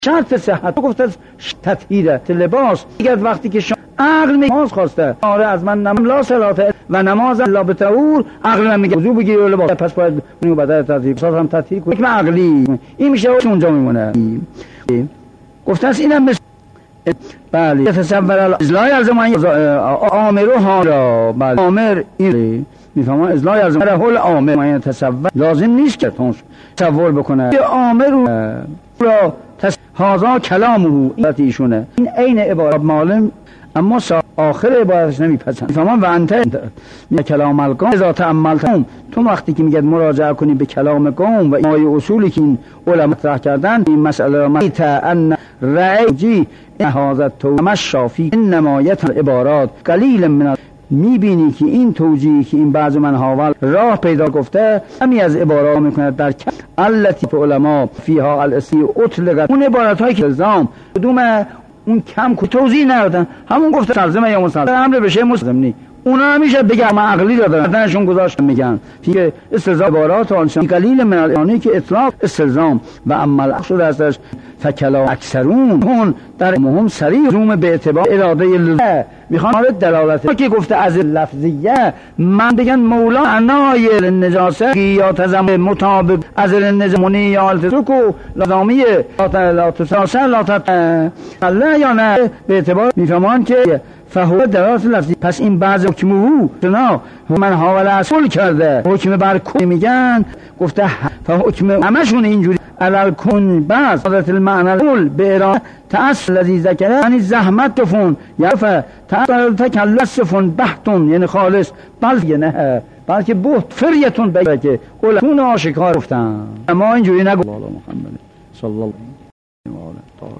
شرط صحت گفته تطهیر لباس دیگه وقتی که عقل نماز خواسته آره از من لا صلات و نماز الا بطهور عقل من میگه وضو بگیر و لباس پس باید اونو بدن تطهیر صاف هم تطهیر کنه. حکم عقلی این میشه اونجا میمونه. گفته است اینم مثل بله تصور ازلا یلزم آمرها را بله آمر این میفهمم ازلا یلزم هل آمر من تصور لازم نیست که تصور بکنه آمر را هازا کلامه ایشونه این عین عبارت معلم اما آخر عبارتش نمیپسند میفهمم و انت کلام القوم اذا تأملتم تو وقتی که میگه مراجعه کنی به کلام قوم و این اصولی که این علما مطرح کردن این مسئله را ان رأی هذا التوجیه شافی انما عبارات قلیل من میبینی که این توجیه که این بعض من حاول راه پیدا گفته همی از عبارات میکنه در التي علما فيها الاسی اطلقت اون عبارات هایی که الزام کدوم اون کم کو توضیح ندادن همون گفته سلزمه یا مسلزم امر بشه مسلزم نی اونا همیشه بگم عقلی دادن دادنشون گذاشتن میگن که استلزام عبارات آنشان قلیل من الانی که اطلاق استلزام و اما الاصل ازش فکلا اکثرون هون در مهم صریح روم به اعتبار اراده لزوم میخوان دلالت که گفته از لفظیه من بگن مولا عنای نجاسه یا تزم مطابق از نظمونی یا التزکو لازامی لا تساسه لا تطلع یا نه به اعتبار میفهمان که فهو دلالت لفظی پس این بعض حکمه نه من حاول اصول کرده حکم بر کن میگن گفته حکم همشون اینجوری علل کن بعض حضرت المعنى الاول به اراده تأصل الذي ذکره یعنی زحمت تفون یعنی تأصل تکلسفون بحتون یعنی خالص بلکه نه بلکه بحت فریتون بگه که اولتون آشکار گفتن اما اینجوری نگو الله محمد صلی الله علیه و آله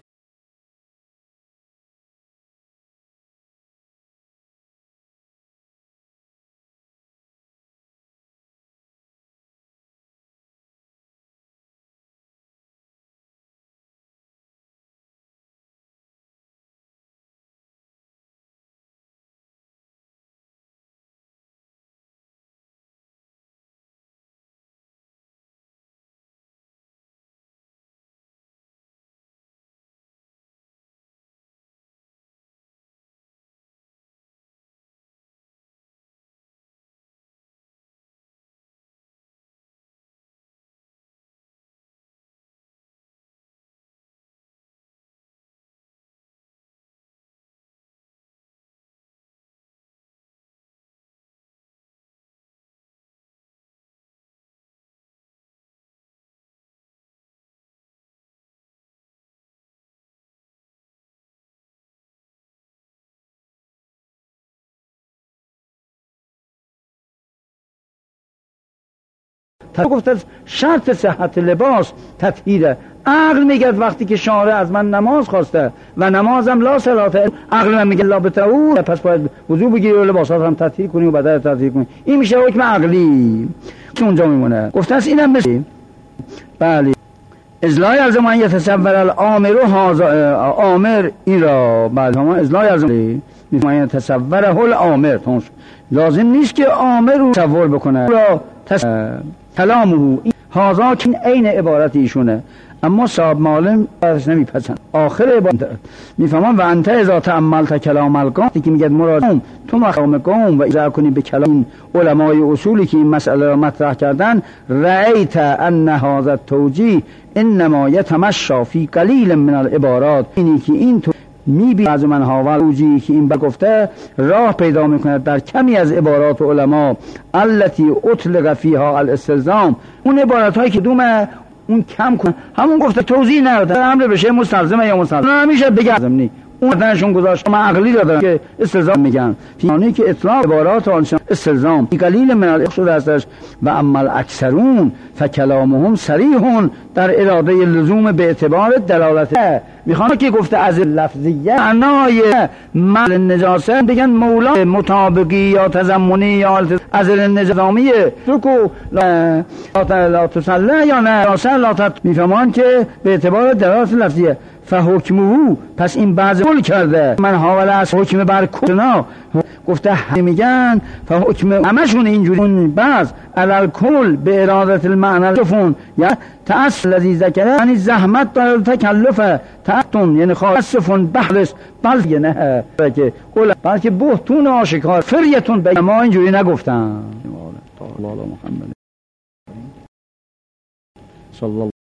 گفته شرط صحت لباس تطهیره عقل میگه وقتی که شارع از من نماز خواسته و نمازم لا صلات عقل من میگه لا بطهور پس باید وضو بگیری و لباسات هم تطهیر کنی و بدن تطهیر کنی این میشه حکم عقلی که اونجا میمونه. گفته است اینم مثل بله ازلا یلزم ان یتصور الامر آمر این را بله ازلا یلزم ان یتصور هل آمر لازم نیست که آمر رو تصور بکنه را کلامه هازا که عین عبارت ایشونه اما صاحب معلم ازش نمیپسند آخر عبارت میفهمم و انت اذا تأملت کلام القوم که میگه مراد تو مقام قوم و اذا کنی به کلام علمای اصولی که این مسئله را مطرح کردن رأیت ان هذا التوجیه انما یتمشى فی قلیل من العبارات اینی که این میبینی از من حاول توجیهی که این گفته راه پیدا میکنه در کمی از عبارات علما التي اطلق فيها الاستلزام اون عبارات هایی که دوم اون کم کن همون گفته توضیح نداده امر بشه مستلزمه یا مسلزم همیشه بگم اون دانشون گذاشت ما عقلی دادن که استلزام میگن یعنی که اطلاق عبارات آنشان استلزام قلیل من الاخشود هستش و اما الاکثرون فکلامهم صریح در اراده لزوم به اعتبار دلالت میخوان که گفته از لفظیه معنای مل نجاسه بگن مولا مطابقی یا تضمنی یا از نظامی رکو لا تسلع یا نه لا میفهمان که به اعتبار دلالت لفظیه فحکمه پس این بعض کل کرده من حاول از حکم بر کنا گفته میگن فحکم همشون اینجوری اون بعض علل کل به ارادت المعنى تفون یا تأصل الذی ذکره یعنی زحمت داره تکلف تأتون یعنی خاصفون بحرس بلکه نه بلکه بهتون آشکار فریتون به ما اینجوری نگفتن الله محمد صلی الله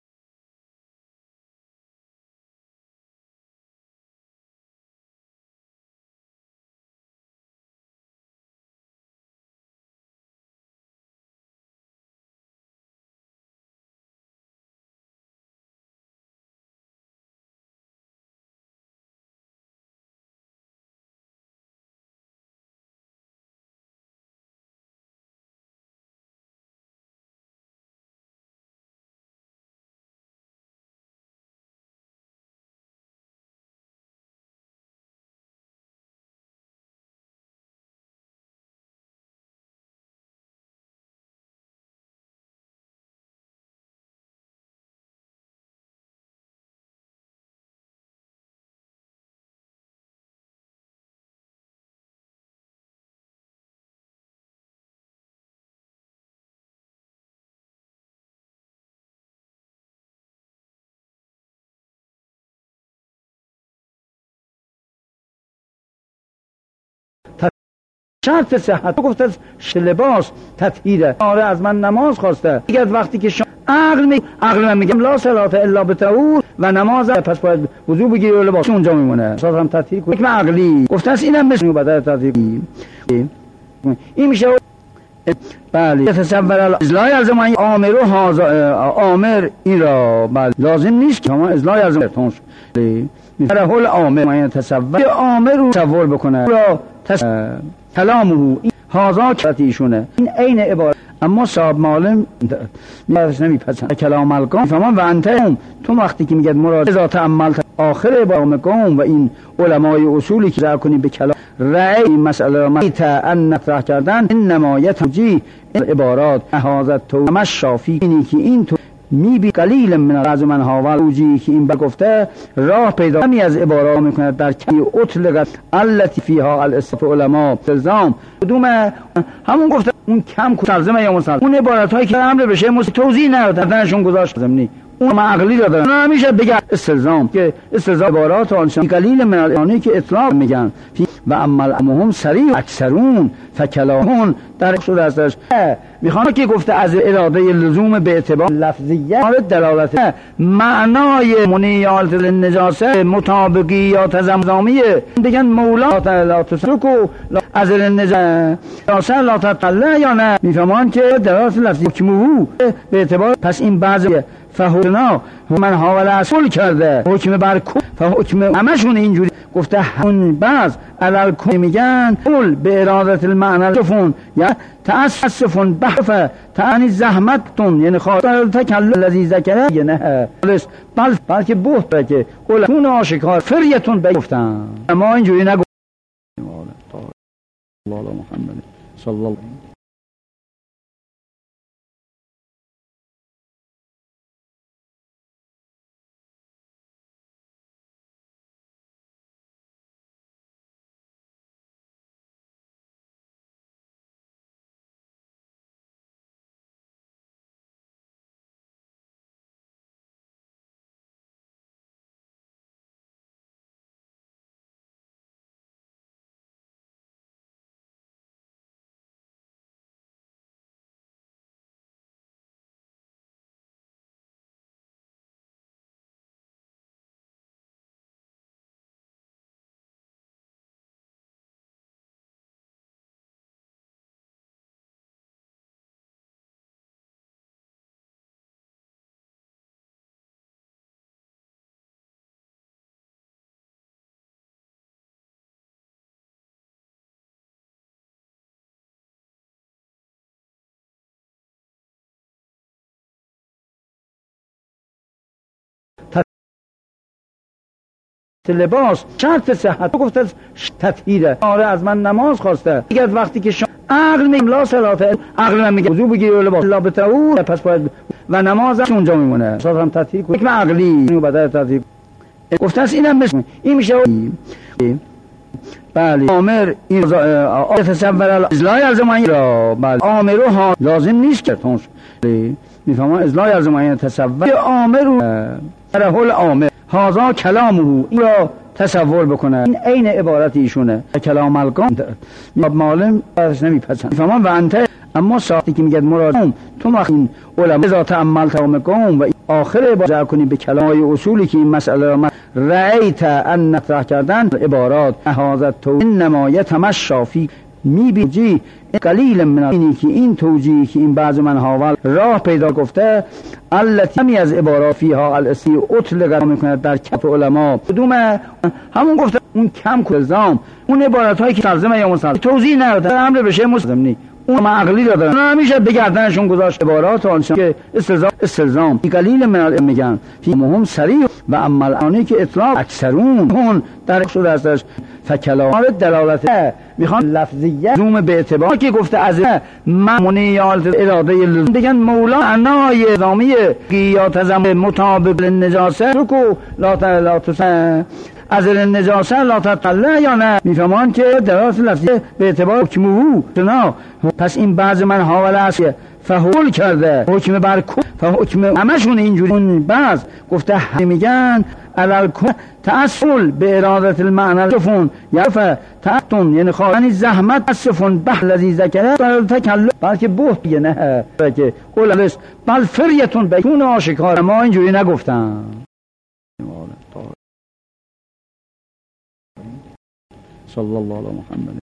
شرط صحت گفت از لباس تطهیره آره از من نماز خواسته دیگه وقتی که عقل من میگم لا صلات الا بطهور و نماز پس باید وضو بگیری و لباس اونجا میمونه اساس هم تطهیر کنه حکم عقلی گفته است اینم مثل بدل تطهیر این میشه بله تصور ازلای از من آمر و آمر این را بله لازم نیست که ما ازلای از من در حال آمر من تصور آمر رو تصور بکنه را کلامه هازا کتیشونه این عین عبارت اما صاحب معلم نمیپسند کلام القوم فهمان و انتهم تو وقتی که میگه مراد ذات عمل آخر عبارم قوم و این علمای اصولی که ذکر کنی به کلام رأی مسئله را ان نطرح کردن این نمایت توجیه عبارات حاضت تو همش شافی اینی که این تو میبی قلیل من از من هاول اوجی که این گفته راه پیدا همی از عبارات میکند در کمی اطلقت التي فيها الاستف علماء الزام کدوم همون گفته اون کم ترجمه یا مسلم اون عبارت هایی که امر بشه توضیح ندادنشون گذاشت زمینی اون ما عقلی دادن نمیشه بگه استلزام که استلزام عبارات آنشان قلیل من الانی که اطلاق میگن و عمل امهم سریع اکثرون فکلامون در شده ازش میخوام که گفته از اراده لزوم به اعتبار لفظیه دلالت معنای منیات النجاسه مطابقیات زمزامیه بگن مولا لا تسلکو از النجاسه لا تطلع یا نه میفهمان که دلالت لفظی حکمه به اعتبار پس این بعضی فهونا من حاول اصول کرده حکم بر حکم همشون اینجوری گفته همون بعض علل کل میگن قول به ارادت المعنى تفون یا تأسفون بحفه تعنی زحمتتون یعنی خاطر تکلم الذی ذکره یه نه بلکه بهت که علمون آشکار فریتون بگفتن ما اینجوری نگفتن الله محمد صلی الله لباس شرط صحت گفت از تطهیره آره از من نماز خواسته دیگه وقتی که عقل میگم لا صلات عقل من میگه وضو بگیری و لباس لا بطهور پس باید و نماز اونجا میمونه اساس هم تطهیر کنه حکم عقلی و بدل تطهیر گفته است اینم مثل این میشه بله آمر این تصور ازلای ارزمانی را بله آمرو ها لازم نیست که تونش میفهمم ازلای ارزمانی تصور آمرو رهول آمر هازا کلامه این را تصور بکنه این عین عبارت ایشونه کلام القام معلم ازش نمیپسند میفهمم و انت اما ساعتی که میگه مراد تو این علما ذات عمل تمام قوم و آخر عبارت کنی به کلامای اصولی که این مسئله را رأیت ان نطرح کردن عبارات هذا تو انما یتمشى فی میبینی قلیل من اینی که این توجیهی که این بعض منها راه پیدا گفته التي همی از عبارات فیها الاسی اطلق میکنه در کف علما کدوم همون گفته اون کم الزام اون عبارات هایی که ترجمه یا مسلم توضیح نداده امر بشه مسلم نی اون عقلی دادن همیشه بگردنشون گذاشت عبارات آنشان که استلزام قلیل من میگن فی مهم صریح و اما الانی که اطلاق اکثرون اون در شده ازش فکلام دلالت میخوان لفظیه زوم به اعتبار که گفته از منیات اراده لزوم بگن مولا انای نظامی یا تزم مطابق للنجاسه رکو لا تسن از النجاسه لا تطلع یا نه میفهمان که دلالت لفظیه به اعتبار حکمو نه پس این بعض من حاول است فحول کرده حکم بر حکم همشون اینجوری اون بعض گفته میگن علل تأصل به ارادت المعنى صفون یعرف تأتون یعنی خواهی زحمت صفون به لذیذ کرده تکلم بلکه بحت یه نه که اولش بل فریتون بکون آشکار ما اینجوری نگفتن صلی الله علی محمد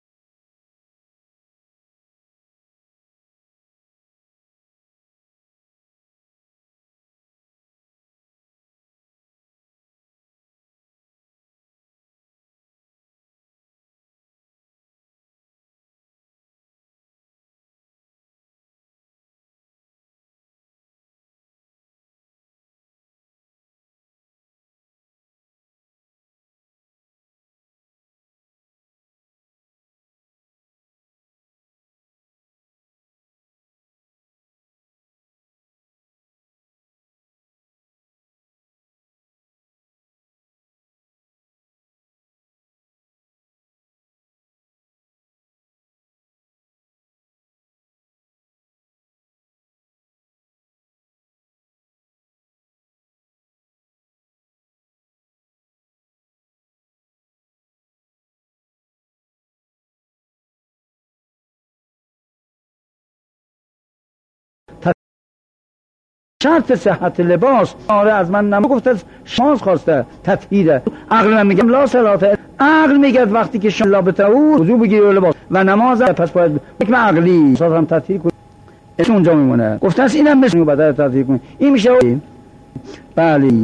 شرط صحت لباس آره از من نمیگفته شانس خواسته تطهیره عقل من میگم لا صلات عقل میگه وقتی که شما لابطه او وضو بگیری لباس و نماز پس باید حکم عقلی اساس هم تطهیر کنی اونجا میمونه گفته است اینم مثل بدل تطهیر کنی این میشه بله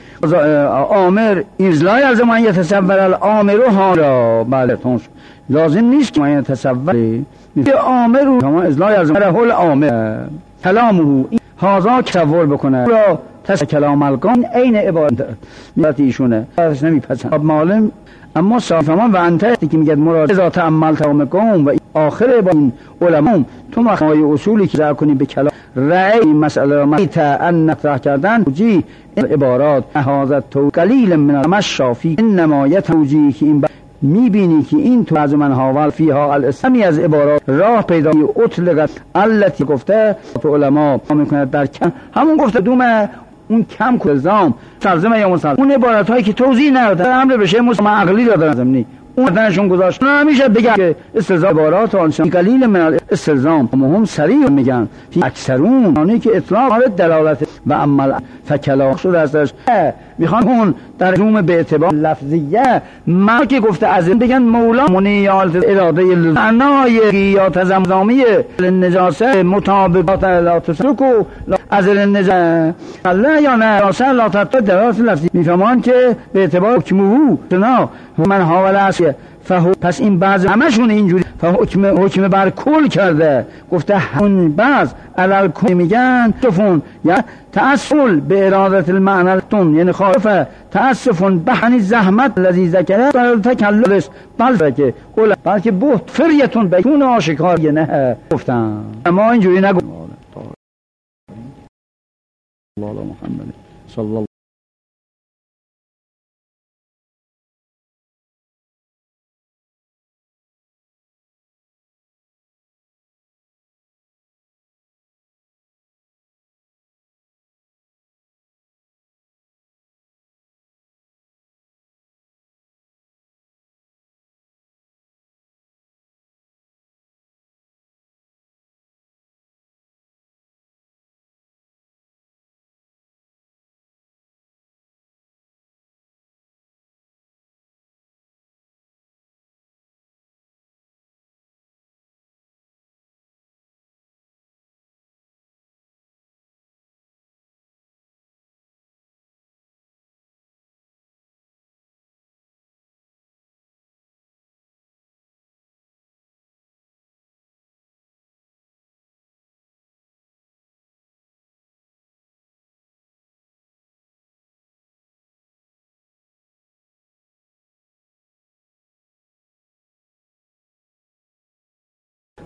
آمر ازلای از من یتصور الامر ها را بله تونش لازم نیست که من تصور آمر ازلای از من هول آمر کلامه هازا تصور بکنه را کلام القام عین عبارت ایشونه ازش نمیپسند معلم اما صافمان و انت که میگه مراد ذات عمل تمام قوم و آخر با این علما تو مخای اصولی که ذکر کنی به کلام رأی مسئله را ان نطرح کردن توجیه عبارات هذا تو قلیل من المشافی انما یتوجیه که این میبینی که این تو از من حاول فیها الاسمی از عبارات راه پیدا اطلقت التي گفته علما میکنه در کم همون گفته دوم اون کم الزام ترجمه یا مسلم اون عبارت هایی که توضیح نداده امر بشه مسلم عقلی داده زمینی اون دنشون گذاشت نمیشه بگن که استلزام عبارات آنشان قلیل من استلزام مهم صریح میگن فی اکثرون یعنی که اطلاق دلالت و عمل فکلام شده ازش میخوان اون در روم به اعتبار لفظیه ما که گفته از این بگن مولا منیات اراده لزنای یا تزمزامی النجاسه مطابقات لا تسرکو از النجاسه الله یا نجاسه لا تطلع دلالت لفظی میفهمان که به اعتبار حکمو نه من حاول است پس این بعض همشون اینجوری حکم بر کل کرده گفته اون بعض علل کل میگن تفون یا تأصل به ارادت المعنى تون یعنی خالفه تأسفون بحنی زحمت لذیذ کرده تکلمش بلکه بحت فریتون بکون آشکار یه نه گفتن اما اینجوری نگفت الله محمد صلی الله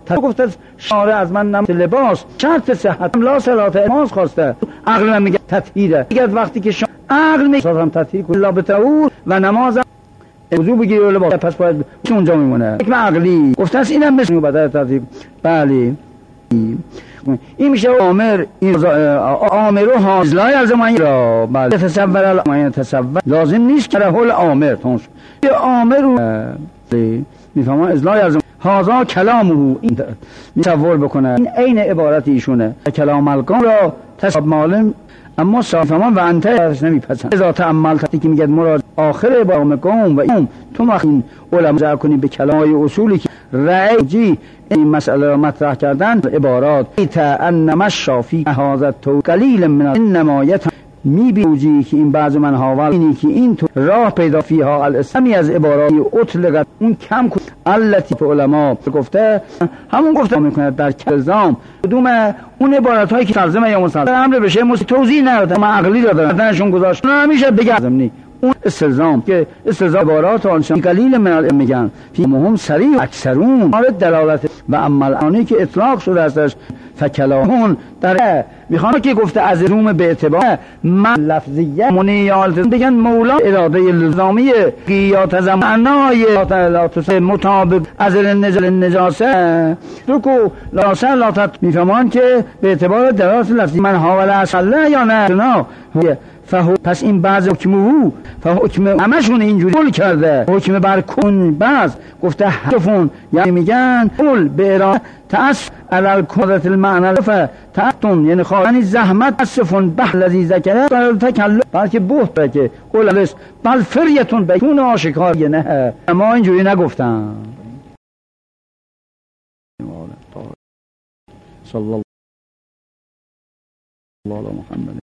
گفته شاره از من نم لباس شرط صحت لا صلات نماز خواسته عقل من میگه تطهیره دیگه وقتی که عقل میگه هم تطهیر کنه لا بتعور و نماز وضو بگیری و لباس پس باید اونجا میمونه حکم عقلی گفته است اینم مثل بدل تطهیر بله این میشه آمر آمرو حاضر لا یلزم را بله تصور الامر تصور لازم نیست که رهول آمر تونش آمرو میفهمم از لا یلزم هذا کلامه این تصور بکنه این عین عبارت ایشونه کلام القام را تصاب معلم اما صافمان و انت ازش نمیپسند اذا تأمل تی که میگه مراد آخر با قوم و این تو مخین علما ذکر کنی به کلامای اصولی که رأی این مسئله را مطرح کردن عبارات انما الشافی هذا تو قلیل من انما میبینی که این بعض من هاول اینی که این تو راه پیدا فیها الاسمی از عبارات اطلقت اون کم التی علما گفته همون گفته میکنه در الزام کدوم اون عبارات هایی که تلزمه یا مسلم امر بشه توضیح ندادن ما عقلی دادنشون گذاشت نمیشه بگم اون استلزام که استلزام عبارات آنشان قلیل من العلم میگن فی مهم سریع اکثرون مورد دلالت و عمل آنی که اطلاق شده استش فکلامون در میخوام که گفته از روم به اعتبار من لفظیه منیالت بگن مولا اراده لزامی قیات زمانای مطابق از النجاسه رکو لاسه لاتت میفهمان که به اعتبار دلالت لفظی من حاول اصله یا نه پس این بعض حکمه حکم همشون اینجوری قول کرده حکم بر کن بعض گفته حرفون یعنی میگن قول به اراده تأس علال قدرت المعنى تأتون یعنی خواهانی زحمت اصفون به لذی ذکره تکلم بلکه بحت که قول علیس بل فریتون بیتون آشکار نه ما اینجوری نگفتن صلی الله علی محمد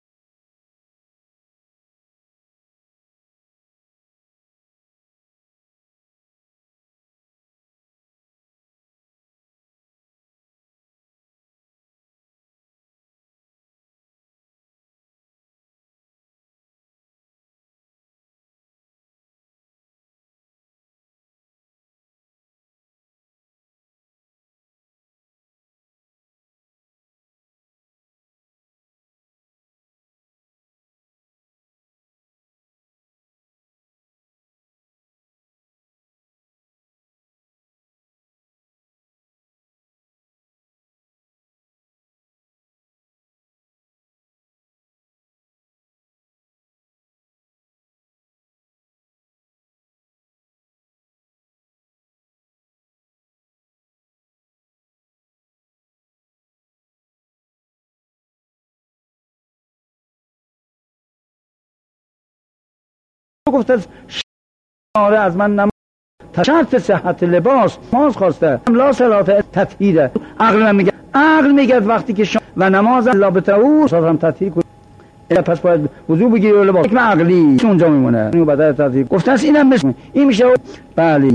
گفته شاره از من نم شرط صحت لباس نماز خواسته لا صلات تطهیره عقل میگه وقتی که و نماز لا بتعور هم تطهیر کنه پس باید وضو بگیری و لباس حکم عقلی اونجا میمونه بدل تطهیر گفته است اینم مثل این میشه بله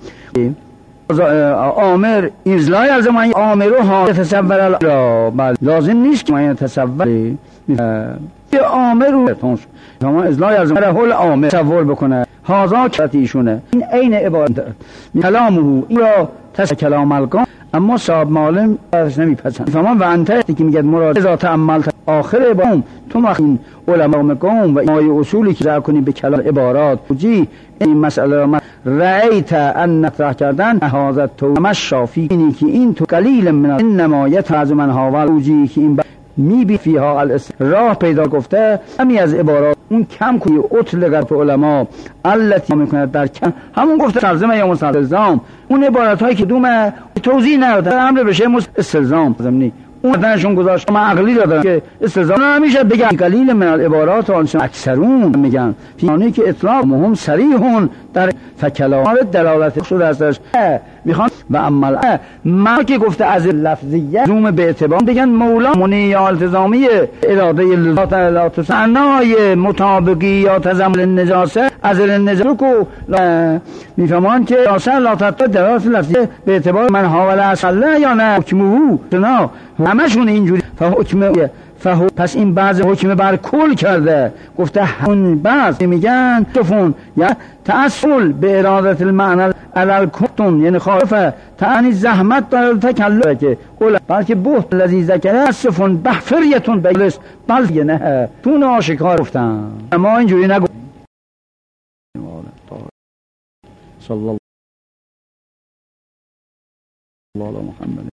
آمر لا یلزم آمرو ها تصور را بله لازم نیست که ما تصور آمر تونش تمام از لا یلزم رهول آمر تصور بکنه هازا کتیشونه این عین عبارت کلامه این را کلام القام اما صاحب معلم ازش نمیپسند فهمان و انت که میگه مراد اذا تأمل آخر با تو مخین علما قوم و مای اصولی که ذکر کنی به کلام عبارات این مسئله را رأیت ان مطرح کردن هازت تو مش شافی اینی که این تو قلیل من انما یتعز من هاول اوجی که این میبی فیها راه پیدا گفته همی از عبارات اون کم کوی اطلقت علما التی میکنه در کم همون گفته تلزمه یا مستلزام اون عبارت هایی که دوم توضیح نداده امر بشه استلزام زمینی اون دانشون گذاشت ما عقلی دادن که استلزام نمیشه بگن قلیل من العبارات آنشون اکثرون میگن فیانی که اطلاق مهم صریحون در فکلام دلالت شده ازش میخوان و عمل ما که گفته از لفظیه روم به اعتبار بگن مولا منی التزامی اراده لذات سنای مطابقی یا تزمل النجاسه از النجات کو میفهمان که اصلا لا تطا دراس لفظی به اعتبار من حاول اصلا یا نه حکمه نه همشون اینجوری پس این بعض حکم بر کل کرده گفته اون بعض میگن تفون یا تأصل به ارادت المعنى علل کتون یعنی خالفه تعنی زحمت داره تکلم که بلکه بحت لذیذ ذکره اصفون بحفریتون بگلست بلکه نه تون آشکار گفتن اما اینجوری نگو صلی الله علی محمد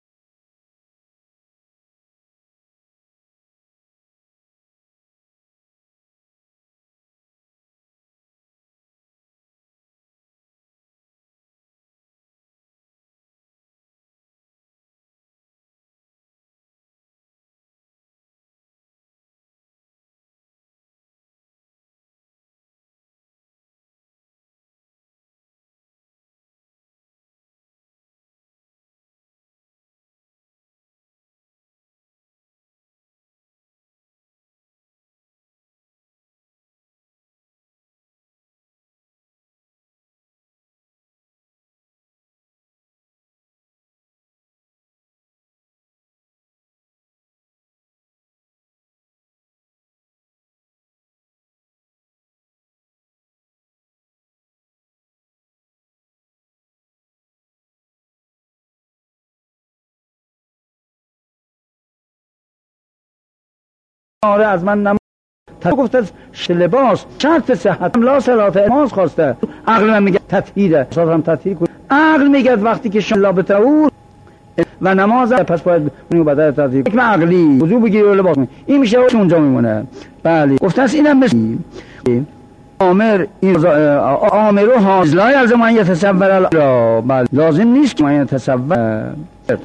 آره از من نم گفته لباس شرط صحت لا صلات نماز خواسته عقل من میگه تطهیره هم تطهیر کن عقل میگه وقتی که شما لابطه او و نماز پس باید اون بدل تطهیر حکم عقلی وضو بگیری و لباس این میشه اونجا میمونه بله گفته است اینم مثل آمر آمرو حاضر لا یلزم ان یتصور بله لازم نیست که من یتصور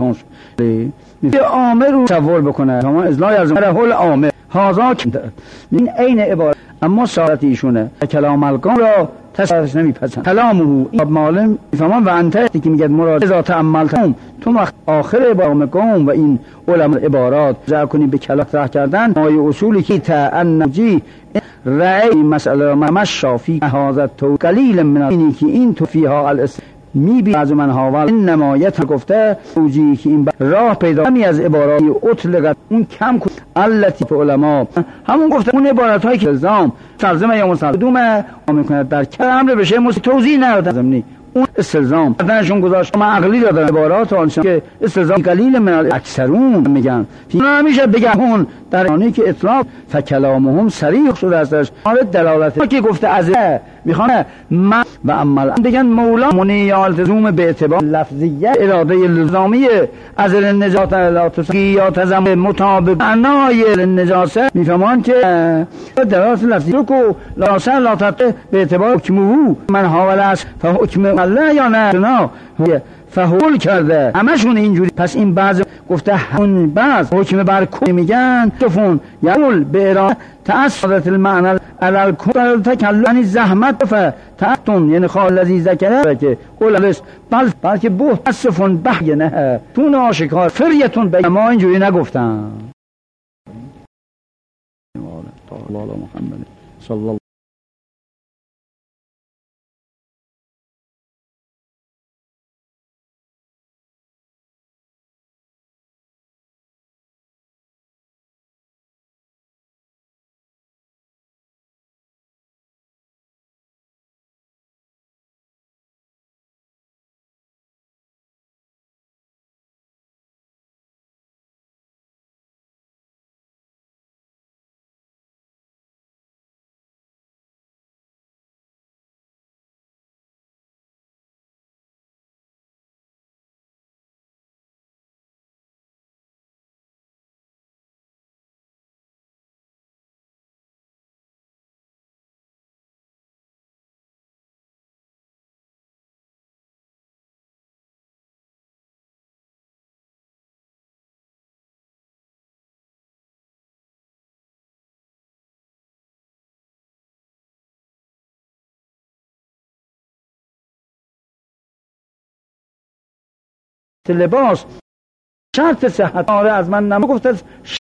آمر رو تصور بکنه اما از لا یلزم هل آمر هازا این عین عبارت اما سارت ایشونه کلام القام را تصورش نمیپسند کلامه این معلم میفهمان و انته که میگه مراد اذا تعملتم تو وقت آخر عبارت قوم و این علم عبارات جا کنی به کلام راه کردن مای اصولی که تعنجی رأی مسئله مش شافی هازت تو قلیل من اینی که این تو فیها الاس میبی از من حاول این نمایت گفته اوجی که این راه پیدا همی از عبارات اطلقت اون کم کن التي علماء همون گفته اون عبارت هایی که الزام تلزم یا مصدوم میکند در کلام بشه توضیح ندادن اون استلزام دادنشون گذاشت ما عقلی دادن عبارات آنشان که استلزام قلیل من اکثرون میگن نمیشه بگن اون در آنی که اطلاق فکلامهم صریح شده ازش دلالت که گفته از میخوانه من و عمل بگن مولا منیال تزوم به اعتبار لفظیه اراده لزامی از النجات لا تسقی یا تزم مطابق معنای النجاسه میفهمان که درست لفظی رو که لاسه لا تطه به اعتبار حکمه من حاول است تا حکم الله یا نه فهول کرده همشون اینجوری پس این بعض گفته اون بعض حکم بر کل میگن تفون یقول به اراده تأصلت المعنى علل کل تکلم زحمت تأتون یعنی خال لذی ذکره که قولش بلکه بحت اصفون بحی نه تون آشکار فریتون بگه ما اینجوری نگفتن الله محمد صلی الله لباس شرط صحت آره از من نم گفته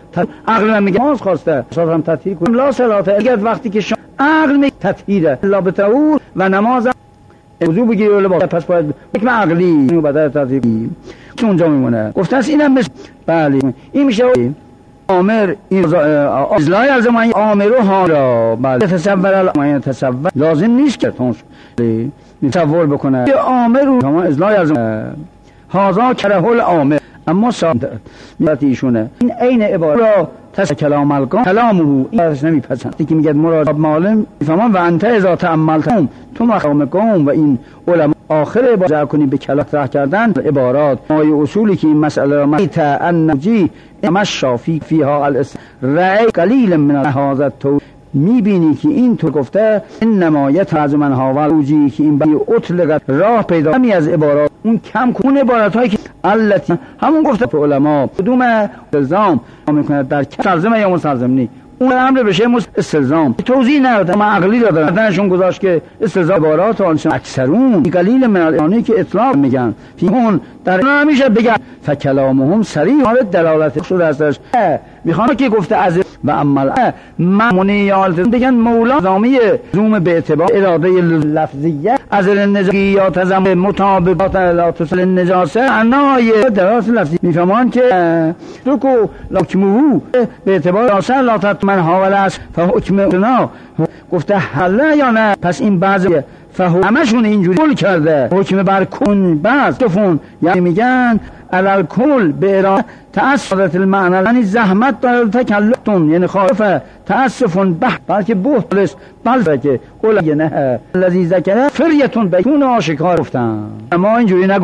عقل من میگه نماز خواسته هم تطهیر کنیم لا صلات اگر وقتی که شما عقل میگه تطهیره لا به طهور و نماز وضو بگیری ولی پس باید حکم عقلی اینو بدل تطهیر کنیم چون اونجا میمونه گفته است اینم مثل بله این میشه آمر این ازلای از زمان آمر و حالا بله تصور الان تصور لازم نیست که تونش تصور بکنه که آمر و شما ازلای از هازا کره الامر اما میاد ایشونه این عین عبارت را کلام القام کلامه این ازش نمیپسند که میگه مراد معلم میفهمن و انت اذا تأملتم تو مقام قوم و این علما آخر عبارت کنی به کلام طرح کردن عبارات مای اصولی که این مسئله را میتا انجی مشافی فیها رأی قلیل من هذا تو میبینی که این تو گفته این نمایت از من هاول اوجی که این بی اطلقت راه پیدا همی از عبارات اون کم کن عبارت هایی که التی همون گفته علما کدوم الزام میکنه در سلزم یا مسلزم اون امر بشه استلزام توضیح نداده ما عقلی را دادنشون گذاشت که استلزام عبارات آنشان اکثرون قلیل من الانی که اطلاق میگن فیهون در نمیشه بگن فکلامهم صریح حالت دلالت شده ازش میخوام که گفته از و عمل منیالت بگن مولا نظامی زوم به اعتبار اراده لفظیه از النجاسیات تزم مطابقات لا تصل النجاسه انای درات لفظی میفهمان که رکو لکمو به اعتبار اصل لا من حاول است فحکمنا گفته حله یا نه پس این بعضی همشون اینجوری کل کرده حکم بر کن بعض دفون یعنی میگن علال کل به اراده تأسفت المعنی یعنی زحمت داره تکلفتون یعنی خالفه تأسفون بلکه بحت بلکه که قول نه الذی ذکره فریتون بیتون آشکار گفتن اما اینجوری نگو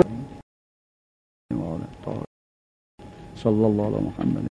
صلی الله علی محمد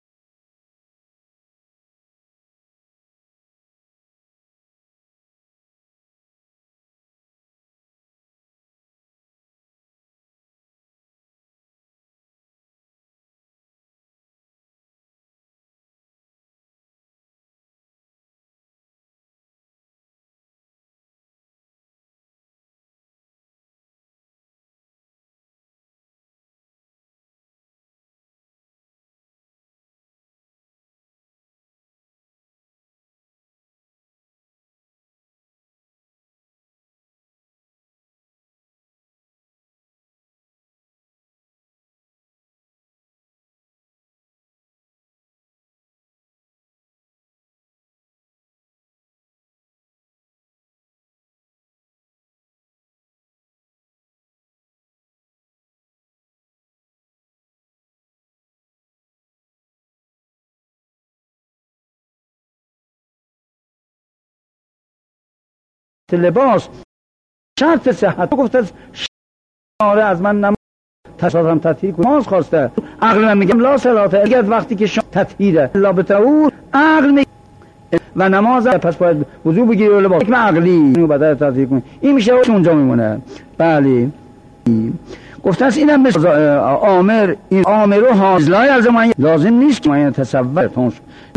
لباس شرط صحت گفته آره از من نم تصادم تطهیر کنم نماز خواسته عقل من میگم لا صلات اگر وقتی که شما تطهیره لا به طهور عقل میگم و نماز پس باید وضو بگیری ولی با حکم عقلی اینو بدل تطهیر کنی این میشه اونجا میمونه بله گفته است اینم مثل آمر این آمر و حاضلای از زمان لازم نیست که ما تصور تونش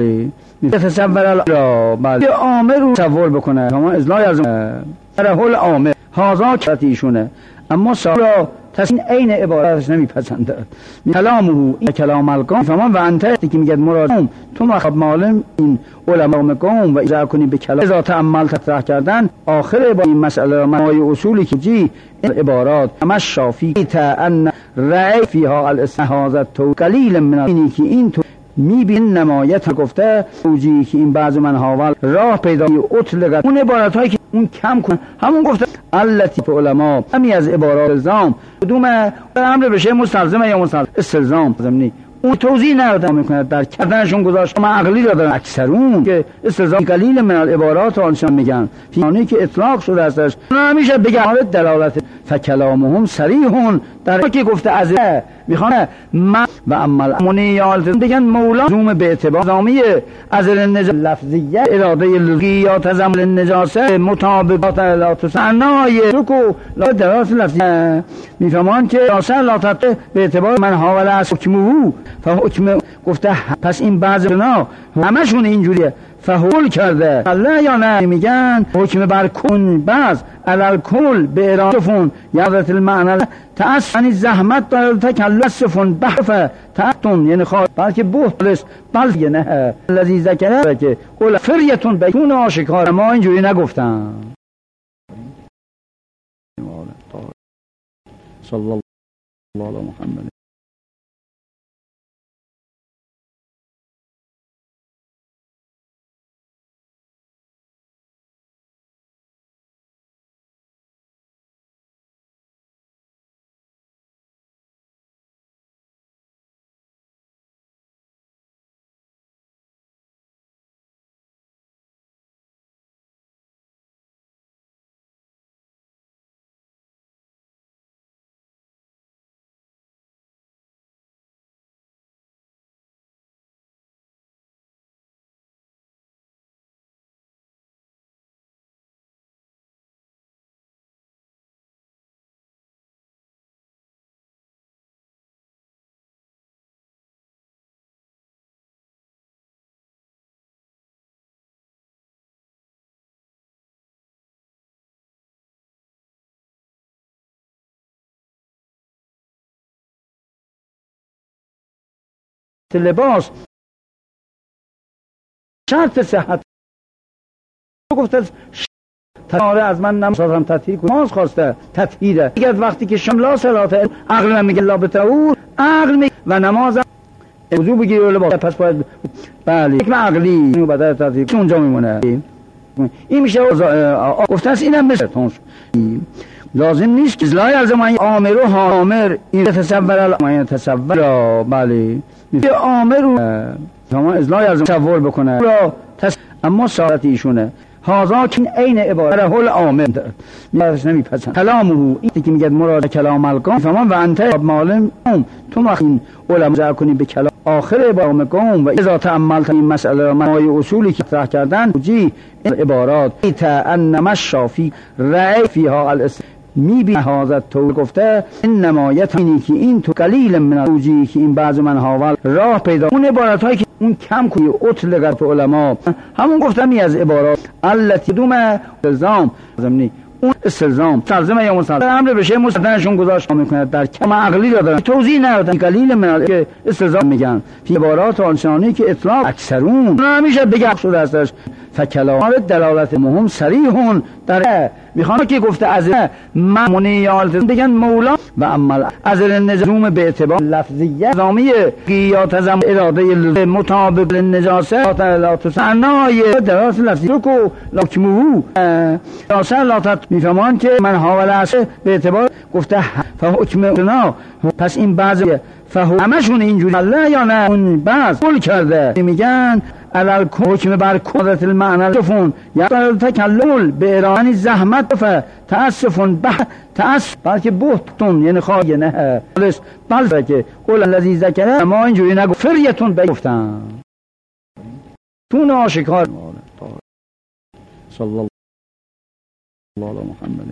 تصور را بله آمر رو تصور بکنه شما ازلای از رهول آمر هازا کرتیشونه اما سارا تسین عین عبارتش نمیپسنده کلامه این کلام القام فهمان و انت که میگه مراد تو مخاب معلم این علما قوم و اذا کنی به کلام اذا تأمل تطرح کردن آخر با این مسئله مای اصولی که جی عبارات همش شافی تا ان رأی فیها الاستحاضت تو قلیل من اینی که این تو میبین نمایت گفته اوجی که این بعض من هاول راه پیدا اطلقت اون عبارت هایی که اون کم کن همون گفته التی به علما همی از عبارات الزام کدوم امر بشه مستلزم یا مسلزم استلزام زمینی اون توضیح نداده میکنه در کردنشون گذاشت ما عقلی دادن اکثرون که استلزام قلیل من العبارات آنشان میگن فیانی که اطلاق شده استش نمیشه بگه حالت دلالت فکلامهم صریحون در که گفته از میخوانه من و عمل منیالت بگن مولا زوم به اعتبار نظامی از النجاسه لفظیه اراده لغیات تزم النجاسه مطابقات لا تصنای رکو لا درات لفظیه میفهمان که اصلا لا تطه به اعتبار من حاول است حکمه فحکم گفته پس این بعض نه همشون اینجوریه فهول کرده الله یا نه میگن حکم بر کن بعض علل کل به ارادفون یادت المعنی تأسفنی زحمت دارد تکلسفون بحفه تأتون یعنی خواهد بلکه بحث بلکه نه لذی ذکره که قول فریتون بکون آشکار ما اینجوری نگفتم صلی الله علی محمد. لباس شرط صحت گفته تاره از من نمی‌سازم تطهیر کنم نماز خواسته تطهیره دیگه وقتی که شملا صلات عقل میگه لا بتعور عقل میگه و نماز وضو بگیری و لباس پس باید بله یک عقلی اینو بدل تطهیر اونجا میمونه این میشه گفته است اینم مثل تونس لازم نیست که لا یلزم ان آمر و حامر این تصور ما تصور بله یه آمر شما لا یلزم تصور بکنه اما ساعت ایشونه هازا که عین عبارت هل آمر میارش نمیپسند کلامه این که میگه مراد کلام القوم فمان و انت معلم تو مخین علما کنی به کلام آخر عبارت قوم و اذا تأملت این مسئله معنای اصولی که طرح کردن جی عبارات انما الشافی رأی فیها میبی حاضر تو گفته این نمایت اینی که این تو قلیل من روجی که این بعض من هاول راه پیدا اون عبارت هایی که اون کم کنی اطلقت علما همون گفتم از عبارات التي دوم الزام زمینی اون استلزام تلزمه یا مستلزم امر بشه مستدنشون گذاشت میکنه در کم عقلی را دارن توضیح ندادن قلیل من که استلزام میگن فی عبارات آنچنانی که اطلاق اکثرون نمیشه بگه شده هستش فکلام دلالت مهم صریحون در میخوام که گفته از منیالت بگن مولا و عمل از النظام به اعتبار لفظیه نظامی قیات زم اراده مطابق للنجاسه لا تصنای درست لفظی کو لکمو نجاسه لا میفهمان که من حواله است به اعتبار گفته فحکم اونا پس این بعضی همشون اینجوری الله یا نه اون بعض قول کرده میگن علل حکم بر کدرت المعنی تفون یا تکلل به ارانی زحمت تأسفون تأسف بلکه بحتون یعنی خواهی نه بلکه که قول الذی ذکره ما اینجوری نگو فریتون بگفتن تون آشکار صلی الله علی محمد.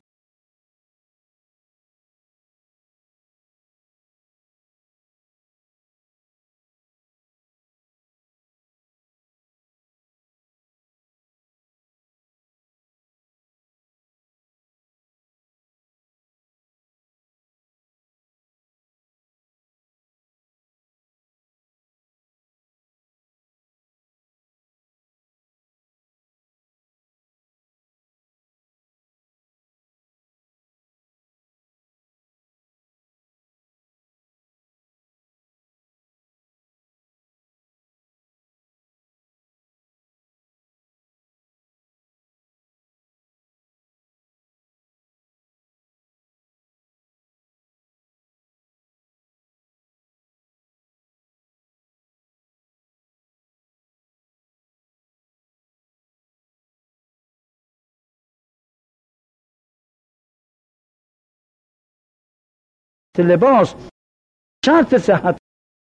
لباس شرط صحت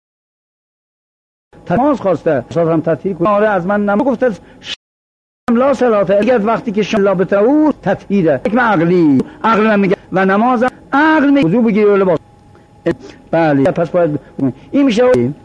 نماز خواسته هم تطهیر کنه آره از من گفته لا صلات اگر وقتی که شما به تعور تطهیره یک عقلی عقل میگه و نماز عقل میگه وضو بگیری و لباس بله پس باید این میشه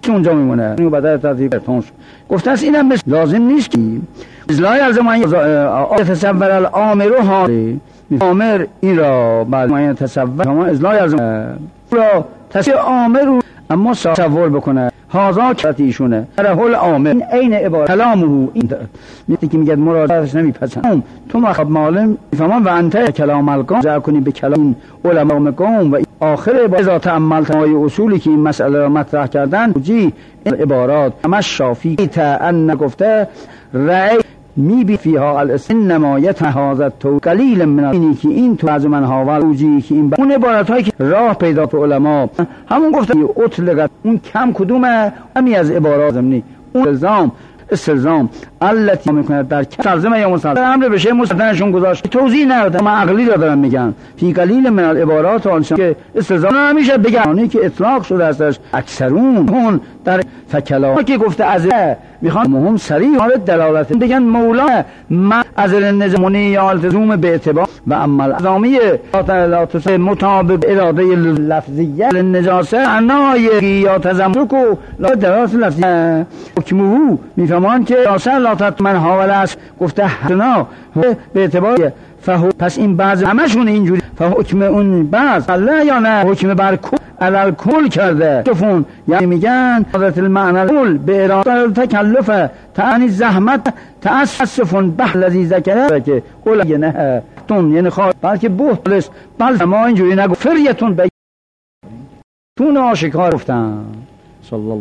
اونجا میمونه اینو بدل ترتیب برتون شد. گفته است اینم لازم نیست که لا یلزم ان يتصور الامر حالی امر این را بعد ما تصور شما لا یلزم را تصور امر اما تصور بکنه هازا کتیشونه رهول عامل این عین عبارت کلامه این میگه که میگه مرادش نمیپسند تو مخاب معلم میفهمن و انت کلام القوم ذا کنی به کلام علماء قوم و آخر با ذات عمل مای اصولی که این مسئله را مطرح کردن جی عبارات همش شافی تا ان گفته رأی میبی فیها الاسم نمایت هازت تو قلیل من اینی که این تو از من ها و اوجی که این اون عبارت هایی که راه پیدا به علما همون گفته اطلقت اون کم کدومه همی از عبارات زمینی اون استلزام التي میکنه در تلزمه یا مسلم امر بشه مستدنشون گذاشت توضیح ندادم من عقلی را دارم میگم فی قلیل من العبارات آنشان که استلزام نمیشه بگم که اطلاق شده استش اکثرون اون در فکلام که گفته از میخوان مهم سریع حالت دلالت بگن مولا من از النظمونی یا التزوم به اعتبار و عمل نظامی اطلاعات مطابق اراده لفظیه للنجاسه انای یا تزمک و دلالت لفظیه حکمو میفهمان که راسل لاتت من حاول است گفته حسنا به اعتبار فهو پس این بعض همشون اینجوری فحکم اون بعض الله یا نه حکم بر کل علل کل کرده تفون یعنی میگن حضرت المعنى کل به اراده تکلف تعنی زحمت تأسفون به لذی ذکره که قول نه تون یعنی خواهد بلکه بحث بل ما اینجوری نگو فریتون به تون آشکار گفتن صلی الله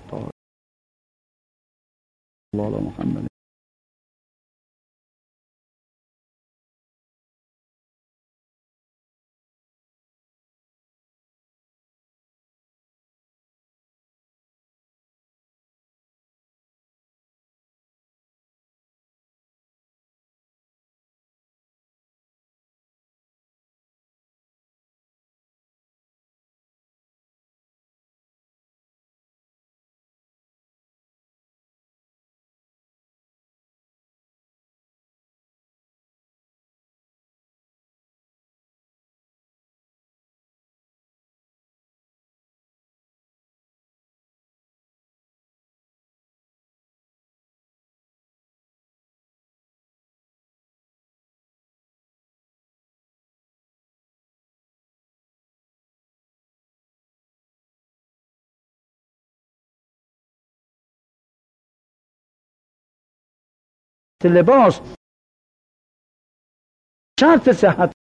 علیه محمد لباس شرط صحت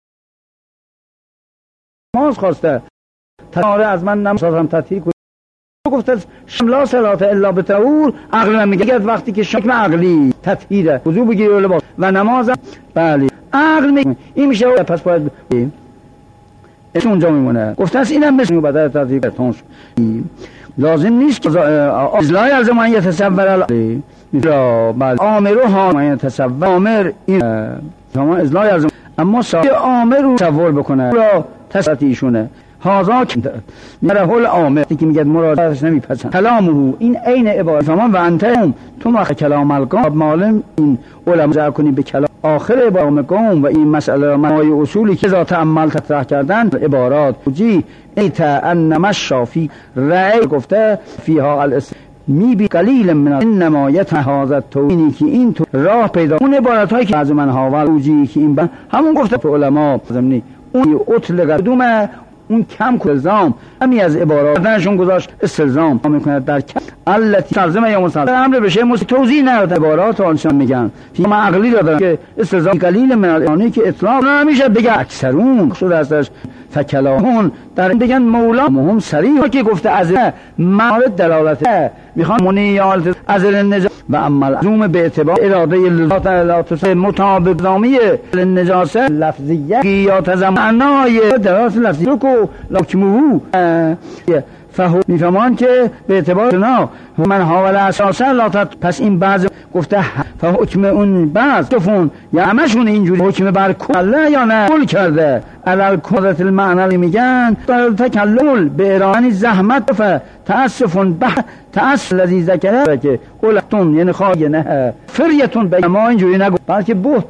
نماز خواسته تاره از من نمازم تطهیر کنی گفته لا صلات الا بطهور عقل میگه وقتی که شکم عقلی تطهیره وضو بگیری و لباس و نمازم بله عقل میگه این میشه پس باید اونجا میمونه گفته است اینم مثل بدل تطهیر برتون شد لازم نیست که لا یلزم ان يتصور آمر ها ما تصور آمر این شما لا یلزم اما آمر رو تصور بکنه را تصورت ایشونه هازا رهول آمر که میگه مرادش نمیپسند کلامه این عین عبارت فهمان و انت تو مخ کلام القوم معلم این علما ذا کنی به کلام آخر عبارت قوم و این مسئله مای اصولی که ذات عمل تطرح کردن عبارات جی ایت انما شافی رأی گفته فیها الاسم میبی قلیل من نمایت هازت تو اینی که این تو راه پیدا اون عبارت هایی که از من ها و اوجی که این همون گفته به علما زمینی اون اطلق دومه اون کم الزام همی از عباراتشون گذاشت استلزام میکنه در التی تلزمه یا مسلم امر بشه توضیح نداده عبارات آنشان میگن ما عقلی دادن که استلزام قلیل من الانی که اطلاق نمیشه بگه اکثرون شده استش فکلامون در بگن مولا مهم سریع که گفته از مورد دلالت میخوان منیال از النجاسه و عمل زوم به اعتبار اراده لذات مطابق ضامی النجاسه لفظیه یا تضمنای دلالت لفظی کو لکمو فهو میفهمان که به اعتبار نه من حاول اساسا لاتت پس این بعض گفته حکم اون بعض تفون یا همشون اینجوری حکم بر کل یا نه کل کرده علل کدرت المعنی میگن تکلل به ارائه زحمت تأسفون به تأسف لذی ذکره که قولتون یعنی خواهی نه فریتون به ما اینجوری نگو بلکه بحت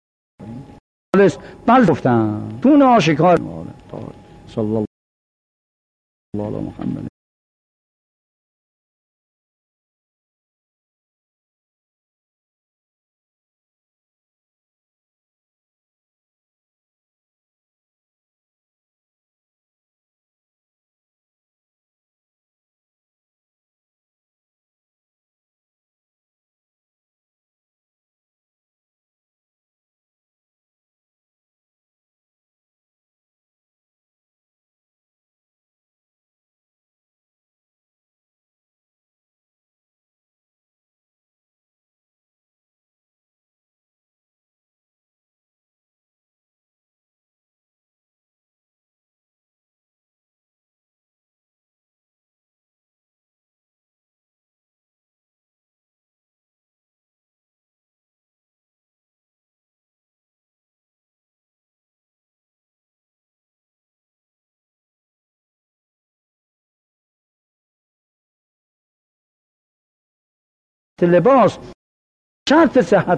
بل گفتن تون آشکار صلی الله علیه محمد لباس شرط صحت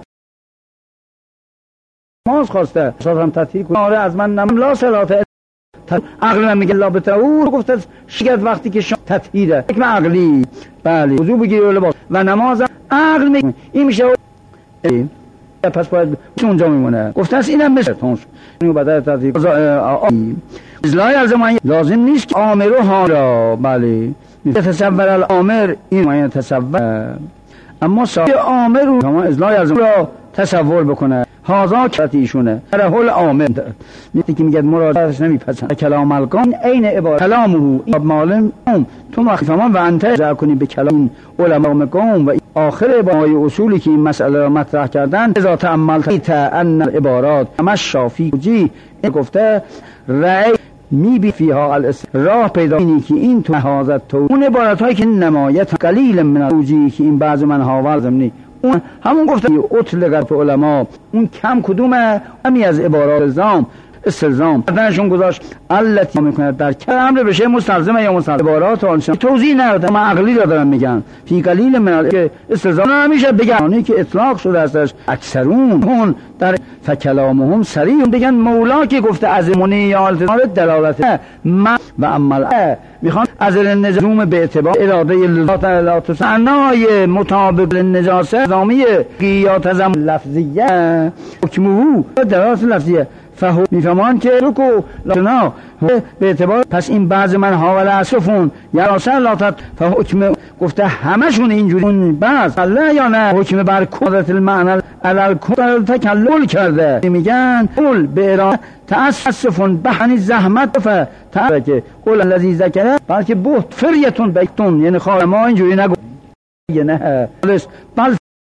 نماز خواسته هم تطهیر کنه. آره از من نم لا صلات عقل من میگه لا بتعور گفته شگرد وقتی که شما تطهیره حکم عقلی بله وضو بگیری و لباس و نماز عقل میگه این میشه پس باید اونجا میمونه گفته است اینم مثل تونش اینو بدل تطهیر ازلای از من لازم نیست که آمر و ها بله تصور الامر این معنی تصور اما صاحب آمر رو شما ازلای از را تصور بکنه هازا کرتی ایشونه رهول آمر میگه که میگه مراجعتش نمیپسند کلام القان عین عبارت کلامه این معلم تو مخفمان و انت ذکر کنی به کلام علما مقام و آخر با اصولی که این مسئله را مطرح کردن اذا تأملت ان العبارات همش شافی جی گفته رأی میبی فیها راه پیدا اینی که این تو حاضت تو اون عبارت هایی که نمایت قلیل من الوجی که این بعض من ها زمینی اون همون گفته اطلقت علما اون کم کدومه همی از عبارات استلزام بعدنشون گذاشت التی میکنه در کلام بشه مستلزمه یا مستلزم عبارات آنشان توضیح ندادن ما عقلی را دارن میگن فی قلیل من که استلزام نمیشه بگن اونی که اطلاق شده استش اکثرون اون در فکلامهم صریح بگن مولا که گفته از منیال دلالت ما و عمل میخوان از النجوم به اعتبار اراده لا تصنای مطابق للنجاسه نظامی قیات زم لفظیه حکمه دلالت لفظیه فهو میفهمان که رکو لنا به اعتبار پس این بعض من حاول اصفون یا اصلا لاتت فحکم گفته همشون اینجوری اون بعض الله یا نه حکم بر قدرت المعنى علل تکلل کرده میگن قول به اراده تأسفون بحنی زحمت که قول الذی ذکره بلکه بهت فریتون بیتون یعنی خواه ما اینجوری نگو نه بل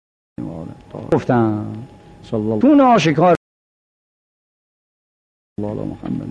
گفتن صلی الله تون آشکار الله محمد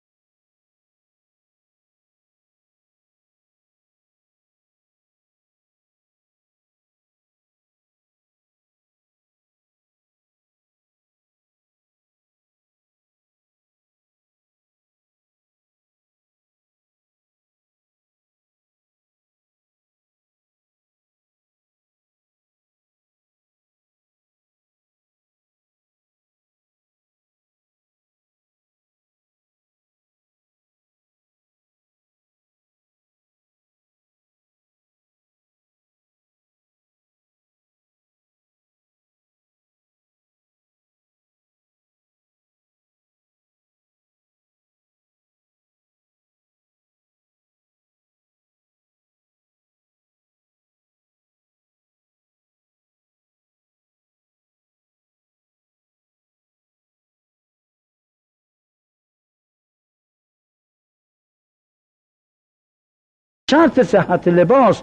شرط صحت لباس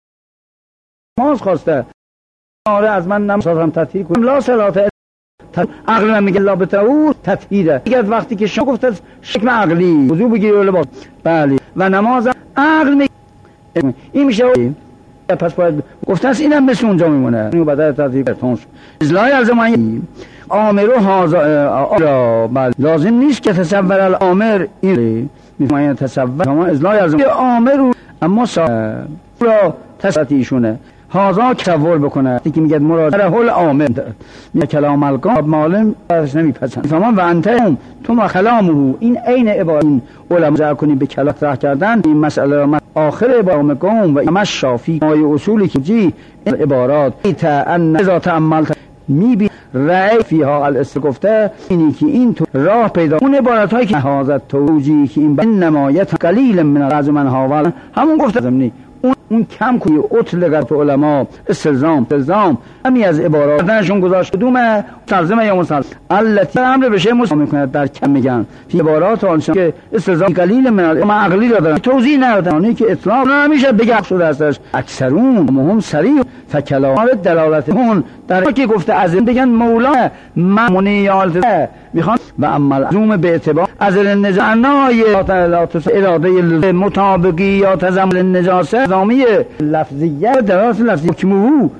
نماز خواسته آره از من نماز هم تطهیر کنم لا صلات عقل من میگه لا بتعور تطهیره دیگه وقتی که شما گفته حکم عقلی وضو بگیری و لباس بله و نماز عقل میگه این میشه پس باید گفته است اینم مثل اونجا میمونه اینو بدل تطهیر تونش ازلای از من آمر و هازا بله لازم نیست که تصور الامر این میفهمین تصور شما ازلای از آمر اما را تصورت ایشونه هازا تصور بکنه که میگه مراجعه رهول آمر میگه کلام القان معلم ازش نمیپسند فهمان و انت تو ما کلامه این عین عبارت این علما ذکر کنی به کلام طرح کردن این مسئله را آخر عبارت مقام و همش شافی مای اصولی که جی عبارات ان اذا تأملت میبی رأی فیها الاستگفته اینی که این تو راه پیدا اون عبارت هایی که حاضت توجیه که این نمایت قلیل من بعض من ها همون گفته زمینی اون کم کوی اطلقت علما استلزام همی از عبارات نشون گذاشت کدومه مستلزمه یا مستلزم التی امر بشه مستلزم میکنه در کم میگن فی عبارات آنشان که استلزام قلیل من ما عقلی را دارن توضیح ندادن اونی که اطلاق نمیشه بگه شده استش اکثرون مهم صریح فکلام دلالت اون در که گفته از این بگن مولا منیال میخوان و عمل زوم به اعتبار از النجانای اراده مطابقی یا تزمل النجاسه نظامی لفظیه درست لفظی حکمه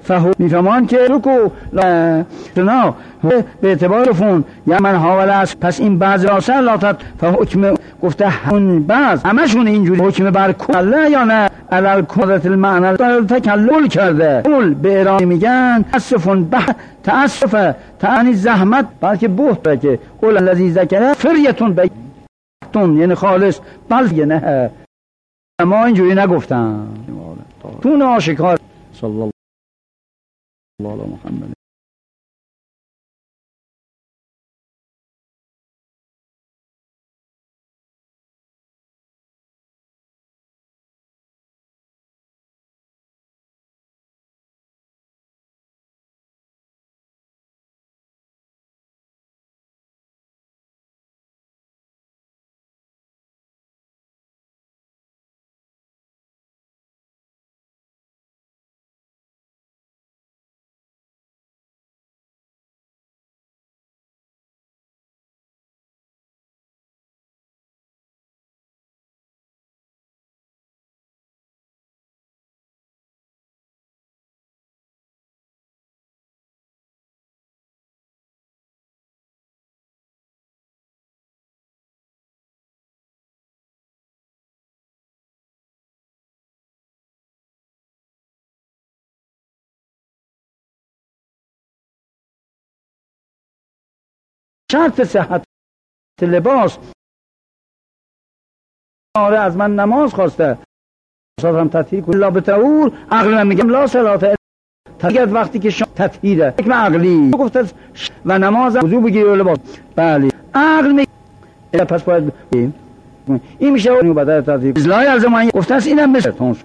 فهو میفهمان که رکو لا به اعتبار فون یا من حاول است. پس این بعض راسه لاتت فحکم گفته اون بعض همشون اینجوری حکم بر کله یا نه علل کدرت المعنی تکلل کرده. قول به ارائه میگن تأسفون تأسف تعنی زحمت بلکه بحت که قول الذی ذکره فریتون بیتون یعنی خالص بلکه نه ما اینجوری نگفتن تو آشکار. صلی الله علی محمد. شرط صحت لباس آره از من نماز خواسته هم تطهیر کن لا بتعور عقل میگم لا صلات تگه وقتی که تطهیره حکم عقلی گفته و نماز وضو بگیری و لباس بله عقل میگه پس باید این میشه و بدل تطهیر ازلای الزمانی گفته است اینم مثل تونش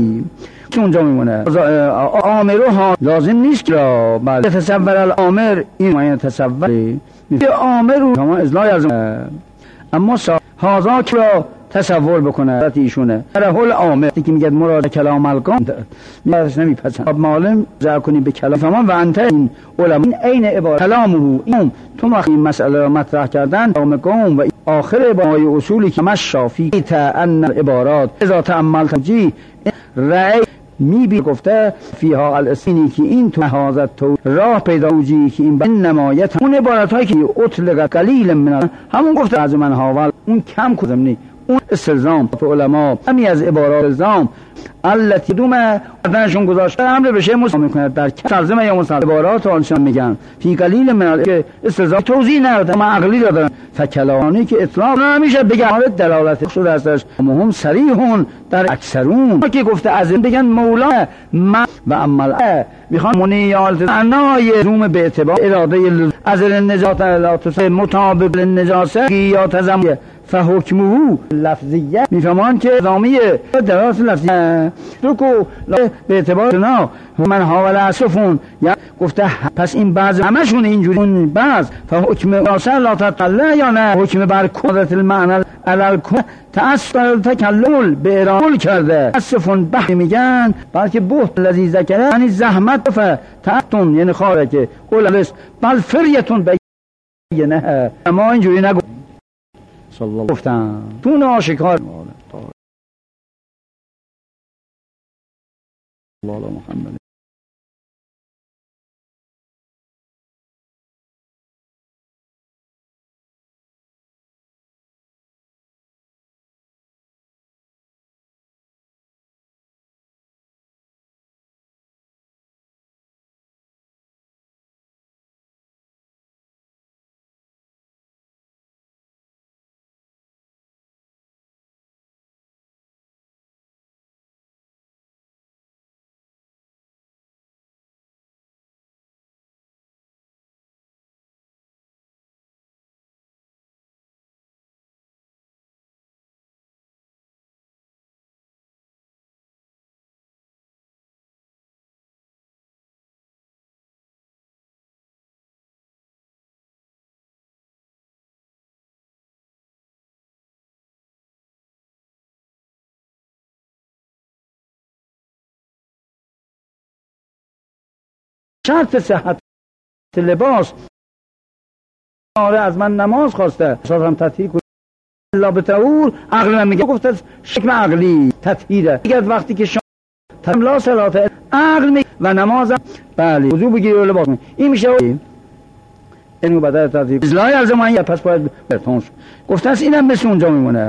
که اونجا میمونه آمرو ها لازم نیست را بله تصور الامر این معنی تصور آمر شما ازلای الزم اما هازا را تصور بکنه ایشونه رهول آمر که میگه مراد کلام القام میادش نمیپسند معلم ذکر کنی به کلام فهمان و انت این علما این عین عبارت کلامه این تو این مسئله را مطرح کردن کلام قوم و آخر عبارات اصولی که مش شافی ان العبارات اذا تامل توجیه رأی میبی گفته فیها الاسینی که این تو حاضت تو راه پیدا وجی که این نمایت اون عبارت هایی که اطلق قلیل من همون گفته از من حاول اون کم کدمنی اون استلزام تو علما همی از عبارات الزام التي دوم دانشون گذاشته امر بشه مسلم میکنه در ترجمه یا مسلم عبارات آنشان میگن فی قلیل من که استلزام توضیح نداده ما عقلی دادن فکلانی که اطلاق نمیشه بگن دلالت شده هستش مهم صریحون در اکثرون که گفته از این بگن مولا من و عمل میخوان منیات انای روم به اعتبار اراده از النجات الات مطابق للنجاسه یا تزم فحکمه لفظیه میفهمان که نظامیه درست لفظیه رکو به اعتبار نه من حاول اسفون یا گفته پس این بعض همشون اینجوری اون بعض فحکم راسه لا تطلع یا نه حکم بر کدرت المعنی علل تأثر تکلل به ارائه کرده اسفون بحث میگن بلکه بحت الذی ذکره یعنی زحمت تأتون یعنی خاره که قول بل فریتون بینه ما اینجوری نگو صلی الله گفتم تو آشکار الله محمد. شرط صحت لباس آره از من نماز خواسته هم تطهیر کن لا بتعور عقل من میگه گفته شکم عقلی تطهیره دیگه وقتی که لا صلات عقل و نماز بله وضو بگیری و لباس این میشه اینو بدل ترتیب اصلاح الزامانی پس باید برتون شد گفته است اینم مثل اونجا میمونه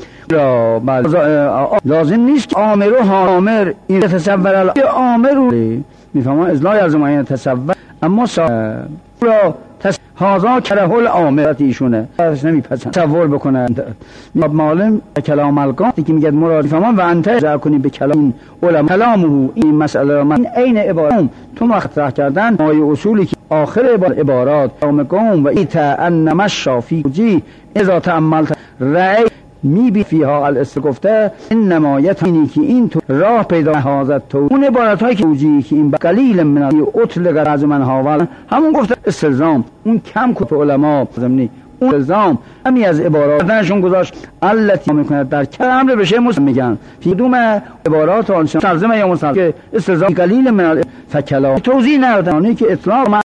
لازم نیست که آمر و حامر این تصور آمر رو میفهمم اصلاح الزامانی تصور اما را هازا کره الامرت ایشونه نمیپسند تصور بکنه معلم کلام القاتی که میگه مراد فهمان و انت ذاکنی به کلام علما کلامه این مسئله من عین عبارت تو مطرح کردن مای اصولی که آخر عبارات قوم و ایت انما الشافی جی اذا تاملت رأی میبی فیها الاستگفته این نمایت اینی که این تو راه پیدا حاضت تو اون عبارت هایی که اوجی که این قلیل من اطلق از من هاول همون گفته استلزام اون کم کت علما زمینی اون الزام همی از عباراتشون گذاشت التی میکنه در کلام بشه مسلم میگن فی دوم عبارات آن سلزمه یا مسلم که استلزام قلیل من فکلا توضیح ندادن که اطلاق